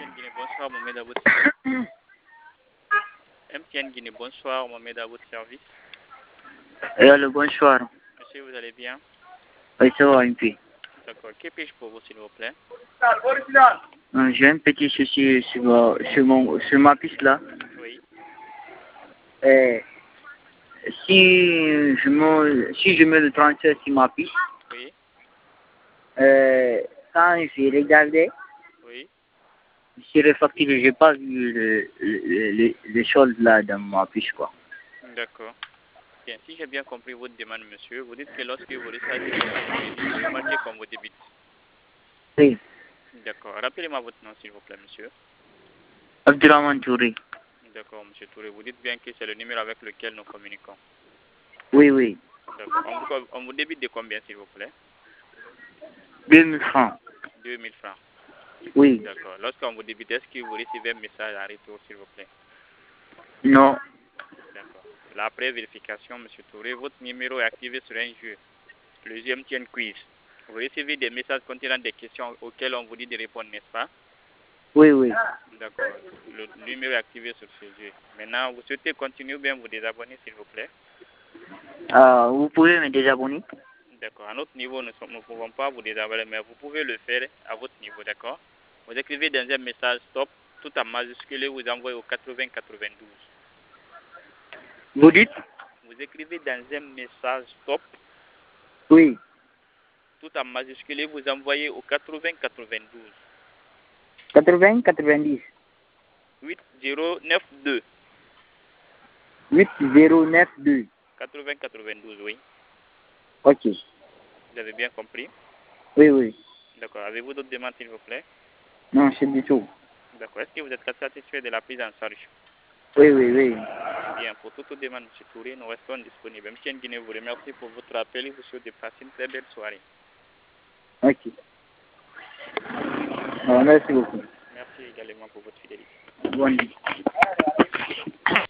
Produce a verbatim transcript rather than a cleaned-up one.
T N Guinée, bonsoir, Mohamed à votre M T N Guinée, bonsoir, Mohamed à votre service. Et allô, bonsoir. Monsieur, vous allez bien? Oui, ça va un peu. D'accord. Que puis-je pour vous, s'il vous plaît? Euh, J'ai un petit souci sur, euh, sur, mon, sur ma piste là. Oui. Euh, si, je me, si je mets le transfert sur ma piste, Oui. euh, quand j'ai regardé Oui. sur les factures, j'ai pas vu le, le, le, les choses là dans ma piste quoi. D'accord. Bien, si j'ai bien compris votre demande, monsieur, vous dites que lorsque vous rechargez votre crédit, vous remarquez qu'on vous débite. Oui. D'accord. Rappelez-moi votre nom, s'il vous plaît, monsieur. Abdurrahman Touré. D'accord, monsieur Touré. Vous dites bien que c'est le numéro avec lequel nous communiquons. Oui, oui. D'accord. On vous, on vous débite de combien, s'il vous plaît? deux mille francs. deux mille francs. Oui. D'accord. Lorsqu'on vous débite, est-ce que vous recevez un message à retour, s'il vous plaît? Non. D'accord. Là, après vérification, monsieur Touré, votre numéro est activé sur un jeu, le jeu M T N Quiz. Vous recevez des messages contenant des questions auxquelles on vous dit de répondre, n'est-ce pas? Oui, oui. D'accord. Le numéro est activé sur ce jeu. Maintenant, vous souhaitez continuer ou bien vous désabonner, s'il vous plaît? Euh, vous pouvez me désabonner? D'accord. À notre niveau, nous ne pouvons pas vous désabonner, mais vous pouvez le faire à votre niveau, d'accord? Vous écrivez dans un message stop, tout en majuscule, et vous envoyez au quatre-vingts quatre-vingt-douze. Vous dites? Vous écrivez dans un message stop, Oui. tout en majuscule, et vous envoyez au quatre-vingts quatre-vingt-douze. quatre-vingts quatre-vingt-dix. huit zéro neuf deux. huit zéro neuf deux. quatre-vingts quatre-vingt-douze, oui. Ok. Vous avez bien compris? Oui, oui. D'accord. Avez-vous d'autres demandes, s'il vous plaît? Non, c'est du tout. D'accord. Est-ce que vous êtes satisfait de la prise en charge? Oui, oui, oui. Bien, pour toute demande, M. Touré, nous restons disponibles. M. Guinée vous remercie pour votre appel et vous souhaite de passer une très belle soirée. Ok. Bon, merci beaucoup. Merci également pour votre fidélité. Bonne nuit.